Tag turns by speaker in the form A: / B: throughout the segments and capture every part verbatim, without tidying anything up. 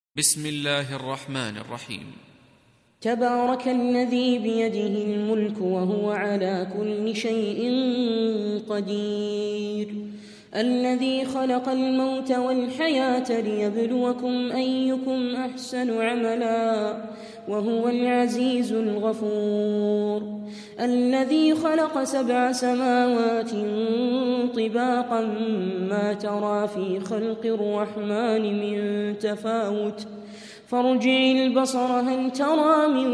A: بسم الله الرحمن الرحيم.
B: تبارك الذي بيده الملك وهو على كل شيء قدير، الذي خلق الموت والحياة ليبلوكم أيكم أحسن عملا وهو العزيز الغفور، الذي خلق سبع سماوات طباقا ما ترى في خلق الرحمن من تفاوت فارجع البصر هل ترى من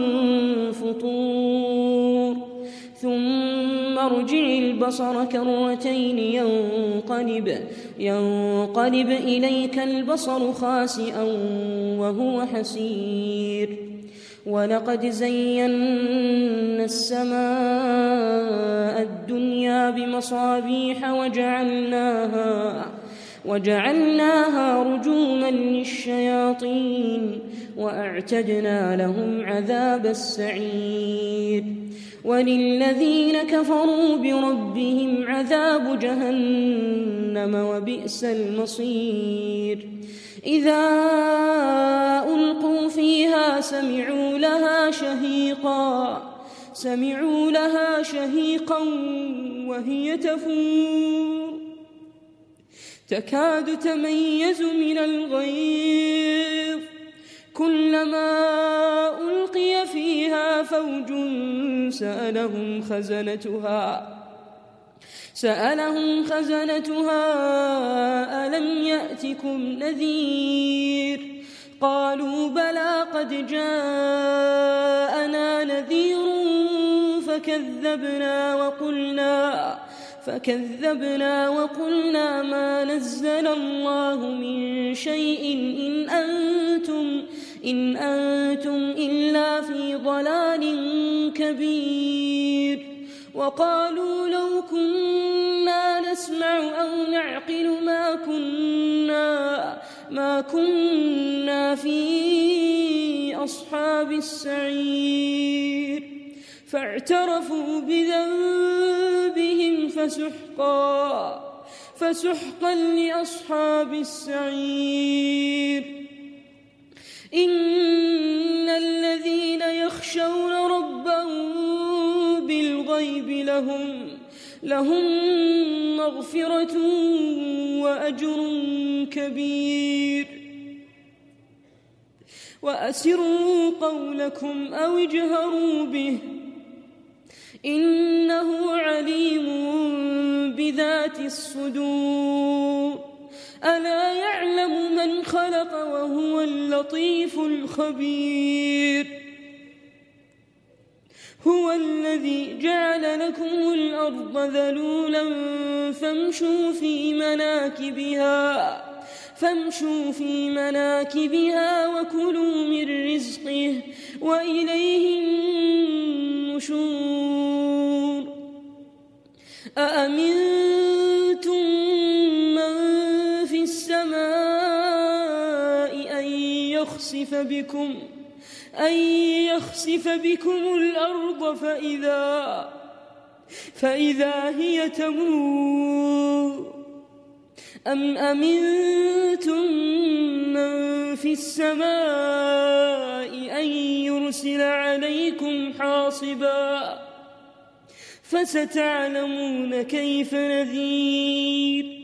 B: فطور ثم ارجع البصر كرتين ينقلب, ينقلب إليك البصر خاسئا وهو حسير، ولقد زينا السماء الدنيا بمصابيح وجعلناها وجعلناها رجوما للشياطين وأعتدنا لهم عذاب السعير، وللذين كفروا بربهم عذاب جهنم وبئس المصير. إذا ألقوا فيها سمعوا لها شهيقا سمعوا لها شهيقا وهي تفور تكاد تميز من الغيظ، كلما ألقي فيها فوج سألهم خزنتها سألهم خزنتها ألم يأتكم نذير؟ قالوا بلى قد جاءنا نذير فكذبنا وقلنا فكذبنا وقلنا ما نزل الله من شيء إن أنتم إن أنتم إلا في ضلال كبير. وقالوا لو كنا نسمع أو نعقل ما كنا ما كنا في أصحاب السعير، فاعترفوا بذنبهم فسحقا فسحقا لأصحاب السعير. إن الذين يخشون ربهم بالغيب لهم لهم مغفرة وأجر كبير. وأسروا قولكم أو اجهروا به إنه عليم بذات الصدور، ألا يعلم من خلق وهو اللطيف الخبير. هو الذي جعل لكم الأرض ذلولا فامشوا في مناكبها فامشوا في مناكبها وكلوا من رزقه وإليه النشور. أأمنتم من في السماء أن يخسف بكم أن يخسف بكم الأرض فإذا فإذا هي تمور، أم أمنتم من في السماء أن يرسل عليكم حاصبا فستعلمون كيف نذير.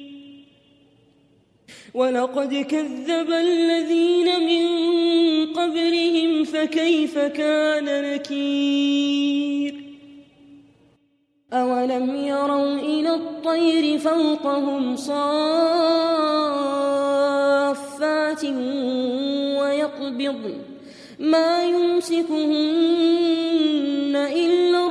B: ولقد كذب الذين من قبلهم فكيف كان نكير. أولم يروا إلى الطير فوقهم صافات ويقبضن ما يمسكهن إلا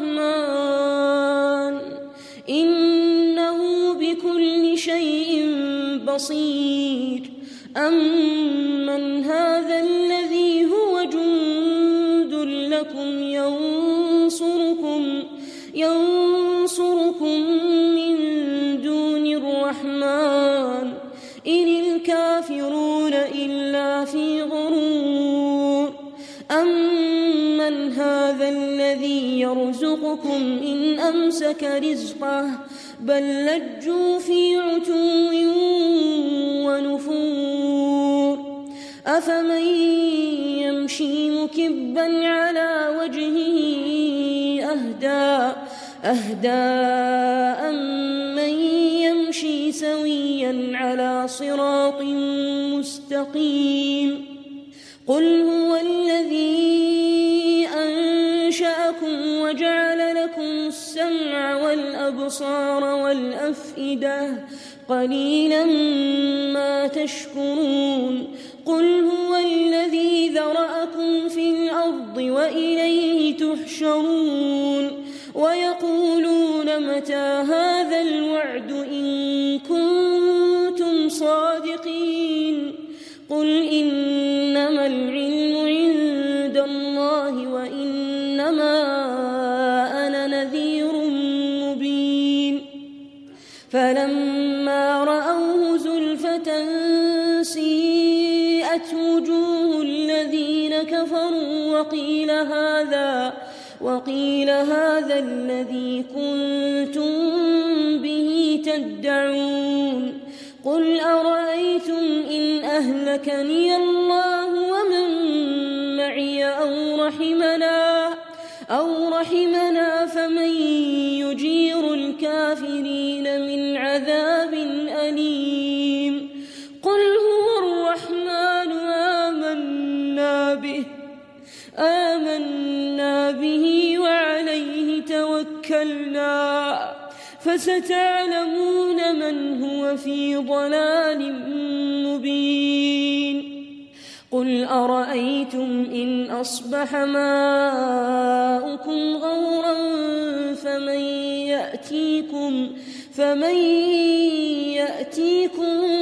B: الرحمن إنه بكل شيء بصير. أمن هذا الذي هو جند لكم ينصركم ينصركم من دون الرحمن إن الكافرون إلا في غرور. أمن هذا الذي يرزقكم إن أمسك رزقه بل لجوا في عتو ونفور. أفمن يمشي مكبا على وجهه أهدى أهدى أمن يمشي سويا على صراط مستقيم قل هو الذي أنشأكم وجعل لكم السمع والأبصار والأفئدة قليلا ما تشكرون قل هو الذي ذرأكم في الأرض وإليه تحشرون ويقولون متى هذا الوعد إن كنتم صادقين قل إنما العلم عند الله وإنما أنا نذير مبين فلما رأوه زلفة سيئت وجوه الذين كفروا وقيل هذا وقيل هذا الذي كنتم به تدعون قل أرأيتم إن أهلكني الله ومن معي أو رحمنا أو رحمنا فمن يجير الكافرين من عذاب أليم قل هو الرحمن آمنا به آمنا به وعليه توكلنا فستعلمون من هو في ضلال مبين قل أرأيتم إن أصبح ماؤكم غورا فمن يأتيكم فمن يأتيكم